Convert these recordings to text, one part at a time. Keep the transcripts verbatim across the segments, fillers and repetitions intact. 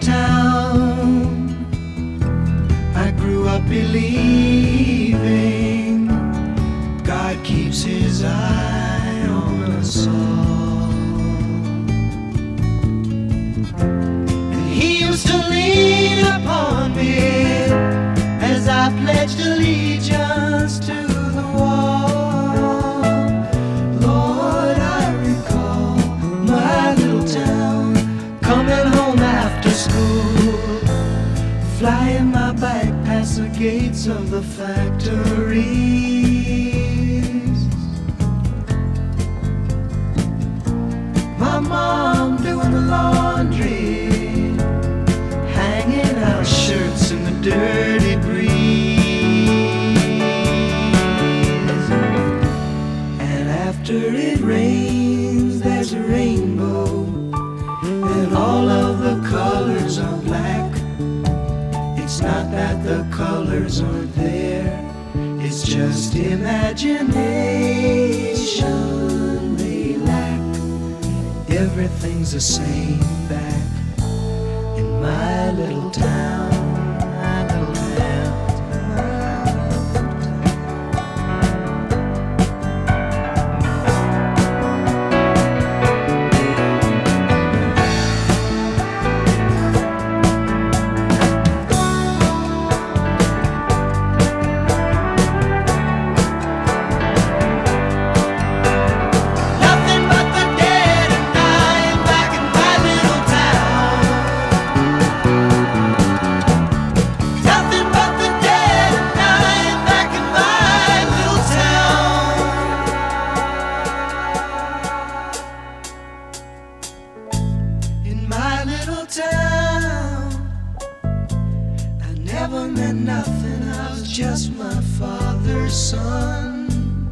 town, I grew up believing God keeps his eye on us all. And he used to lean upon me as I pledged allegiance to the wall. Lord, I recall my little town, coming home after school, flying my bike past the gates of the factories. My mom doing the laundry, hanging out shirts in the dirty breeze. And after it rains, there's a rainbow, and all of the colors are black. It's not that the colors aren't there, it's just imagination they lack. Everything's the same back in my little town, my little town. Town, I never meant nothing, I was just my father's son.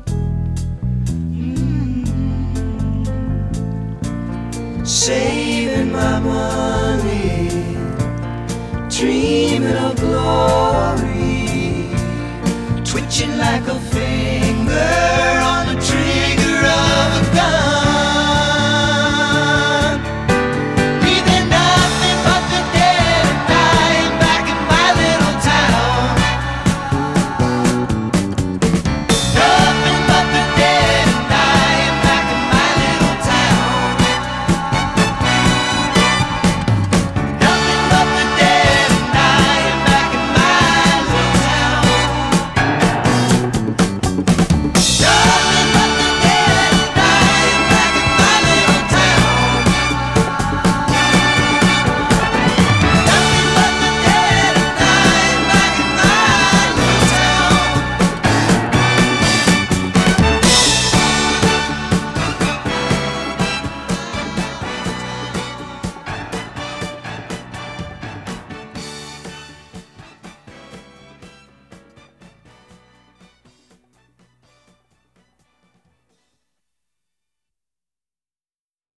mm. Saving my money, dreaming of glory, twitching like a fish